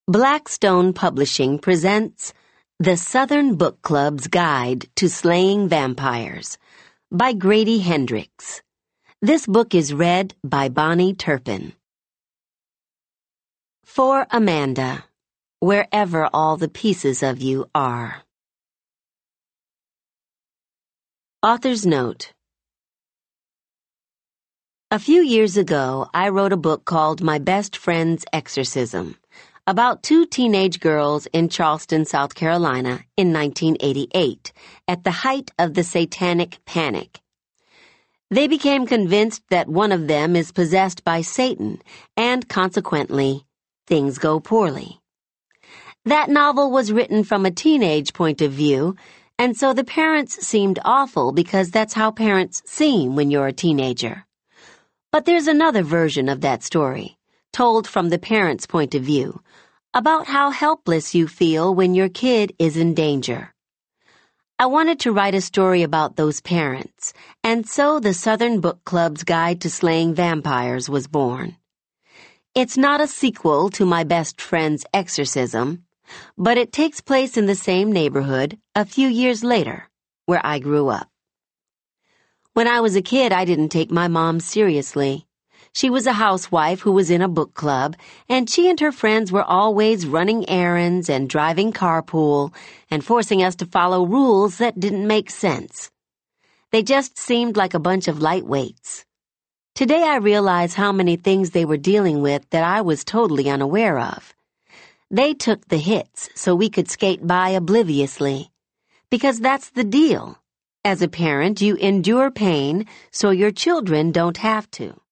Blackstone Publishing presents The Southern Book Club's Guide to Slaying Vampires by Grady Hendrix. This book is read by Bonnie Turpin. For Amanda, wherever all the pieces of you are. Author's Note. A few years ago, I wrote a book called My Best Friend's Exorcism, about two teenage girls in Charleston, South Carolina in 1988, at the height of the Satanic Panic. They became convinced that one of them is possessed by Satan, and consequently, things go poorly. That novel was written from a teenage point of view, and so the parents seemed awful because that's how parents seem when you're a teenager. But there's another version of that story, told from the parents' point of view, about how helpless you feel when your kid is in danger. I wanted to write a story about those parents, and so the Southern Book Club's Guide to Slaying Vampires was born. It's not a sequel to My Best Friend's Exorcism, but it takes place in the same neighborhood a few years later, where I grew up. When I was a kid, I didn't take my mom seriously. She was a housewife who was in a book club, and she and her friends were always running errands and driving carpool and forcing us to follow rules that didn't make sense. They just seemed like a bunch of lightweights. Today I realize how many things they were dealing with that I was totally unaware of. They took the hits so we could skate by obliviously. Because that's the deal. As a parent, you endure pain so your children don't have to.